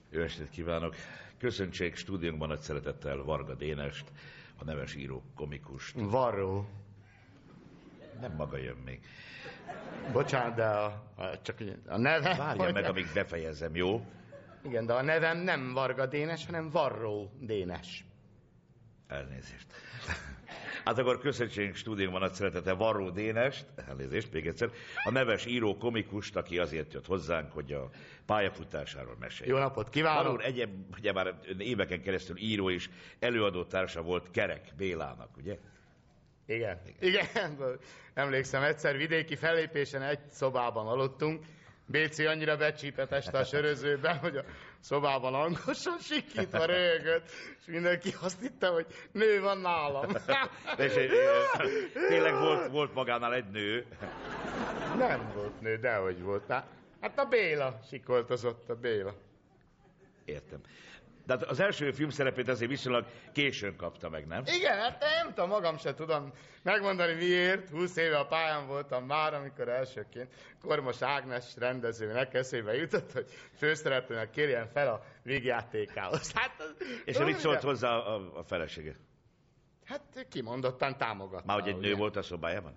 Jó estét kívánok! Köszöntsék stúdiónkban nagy szeretettel Varga Dénest, a neves író komikust. Varró. Nem maga jön még. Bocsánat, de csak a nevem... Várja meg, amíg befejezem, jó? Igen, de a nevem nem Varga Dénes, hanem Varró Dénes. Elnézést. Hát akkor köszöntsék stúdiónkban nagy szeretettel Varró Dénest, elnézést még egyszer, a neves író komikust, aki azért jött hozzánk, hogy a pályafutásáról mesélj. Jó napot kívánok! Varró ugye már éveken keresztül író és előadó társa volt Kerek Bélának, ugye? Igen. Emlékszem, egyszer vidéki fellépésen egy szobában aludtunk. Béci annyira becsípett este a sörözőben, hogy a szobában hangosan sikítva röhögött, és mindenki azt hitte, hogy nő van nálam. És tényleg volt magánál egy nő? Nem volt nő, dehogy volt. Hát a Béla sikoltozott, a Béla. Értem. De az első filmszerepét azért viszonylag későn kapta meg, nem? Igen, hát nem tudom, magam se tudom megmondani miért. 20 éve a pályán voltam már, amikor elsőként Kormos Ágnes rendezőnek eszébe jutott, hogy főszereplőnek kérjen fel a vígjátékához. Hát, és mit szólt hozzá a felesége? Hát kimondottan támogatta. Már hogy egy nő volt a szobájában?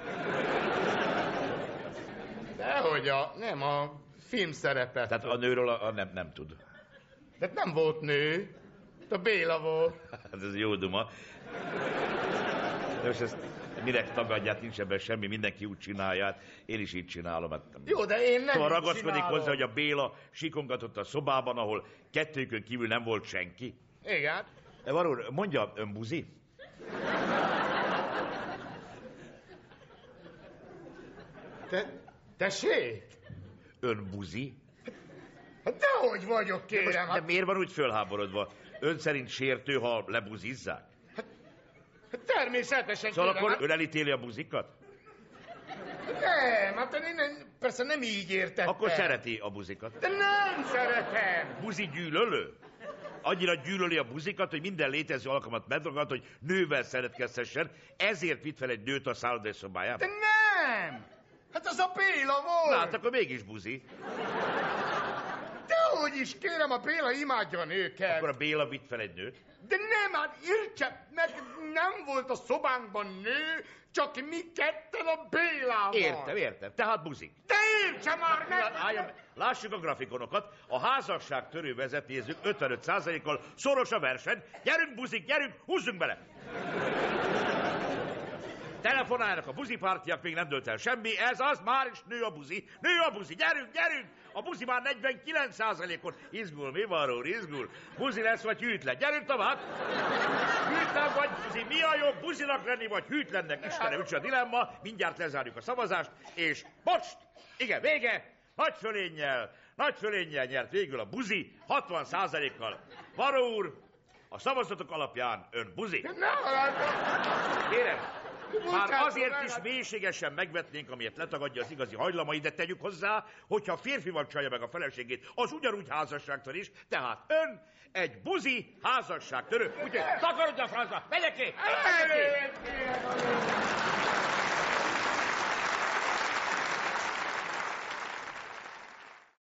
Dehogy nem a filmszerepet. Tehát a nőről nem tud. De nem volt nő, a Béla volt. Hát ez jó duma. De most ezt minek tagadját, nincs ebben semmi, mindenki úgy csinálja, hát én is így csinálom. Hát, jó, de én nem szóval ragaszkodik hozzá, hogy a Béla sikongatott a szobában, ahol kettőjükön kívül nem volt senki. Igen. De Varúr, mondja, ön buzi? Tessék? Ön buzi? Hát dehogy vagyok, kérem. De miért van úgy fölháborodva? Ön szerint sértő, ha lebuzizzák? Hát természetesen, szóval kérem. akkor ön elítéli a buzikat? Nem, hát én persze nem így értettem. Akkor szereti a buzikat. De nem szeretem. Buzi gyűlölő? Annyira gyűlöli a buzikat, hogy minden létező alkalmat megragad, hogy nővel szeretkezhessen, ezért vitt fel egy nőt a szállodai szobájába. De nem! Hát az a Béla volt! Na, hát akkor mégis buzi. Dehogy is, kérem, a Béla imádja a nőket. Akkor a Béla vitt fel egy nőt? De nem, hát értse, meg nem volt a szobánkban nő, csak mi ketten a Bélával. Értem. Tehát buzik. De értse már meg! Lássuk a grafikonokat. A házasság törő vezetézők 55%-kal szoros a verseny. Gyerünk, buzik, gyerünk, húzzunk bele! Telefonálnak a buzipártiak, még nem dölt el semmi, ez az, már is nő a buzi, gyerünk! A buzi már 49%-on. Izgul, mi van, Rór, izgul? Buzi lesz, vagy hűtlen? Gyerünk tovább! Hűtlen vagy buzi, mi a jobb, buzinak lenni, vagy hűtlennek? Istenem, ücs a dilemma, mindjárt lezárjuk a szavazást, és most, igen, vége, nagy fölénnyel nyert végül a buzi, 60%-kal. Varó úr, a szavazatok alapján ön buzi. Kérem, már azért is mélységesen megvetnénk, amiért letagadja az igazi hajlamait, de tegyük hozzá, hogyha férfival csalja meg a feleségét, az ugyanúgy házasságtör is, tehát ön egy buzi házasságtörő. Úgyhogy takarodj a francba, megyek ki!